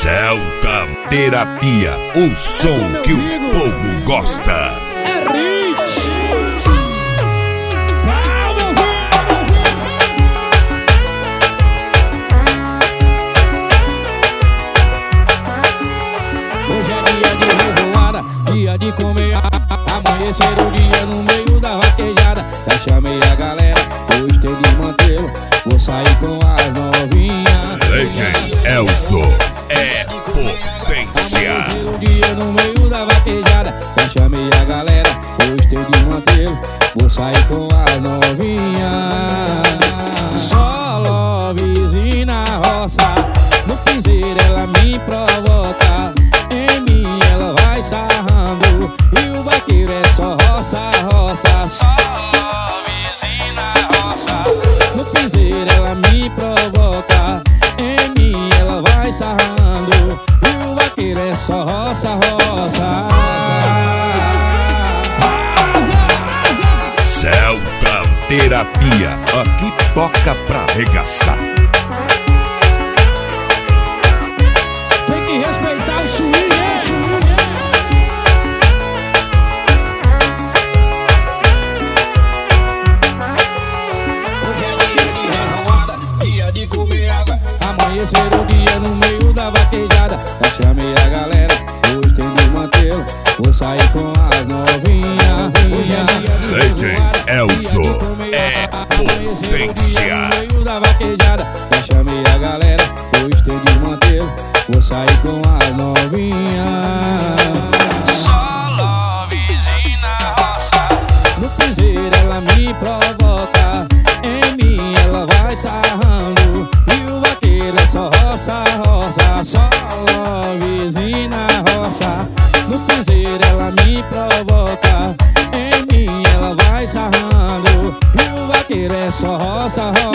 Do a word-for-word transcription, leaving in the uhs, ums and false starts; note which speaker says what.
Speaker 1: Celta Terapia, o som que o povo gosta.
Speaker 2: É Rich. Hoje é dia de revoada, dia de comer. Amanhecer o dia no meio da vaquejada. Já chamei a galera, hoje tem de mantê-lo. Vou sair com as novinhas.
Speaker 1: Legend Elzo é potência.
Speaker 2: Amanhecer o dia no meio da vaquejada. Já chamei a galera, hoje tem de mantê-lo. Vou sair com as novinhas. Só lovezinho na roça. No piseiro ela me provoca. Em mim ela vai sarrando. E o vaqueiro é só roça, roça. Só lovezinho na roça. No piseiro ela me provoca. Em mim ela vai sarrando. E o vaqueiro é só roça, roça.
Speaker 1: Celta Terapia, aqui toca pra arregaçar.
Speaker 2: Tem que respeitar o swing, é swing. Hoje é dia de revoada, dia de comer água. Amanhecer o dia no meio da vaquejada. Já chamei a galera, hoje tem de mantê-lo. Vou sair com as novinhas. Hoje é dia de
Speaker 1: Legend Elzo é
Speaker 2: Amanhecer o dia
Speaker 1: potência.
Speaker 2: no meio da vaquejada. Já chamei a galera, hoje tem de mantê-lo. Vou sair com as novinhas. Só lovezinho na roça. No piseiro ela me provoca. Em mim ela vai sarrando. E o vaqueiro é só roça, roça. Só lovezinho na roça. No piseiro ela me provoca. Em mim ela vai sarrando. E o vaqueiro é só roça, roça.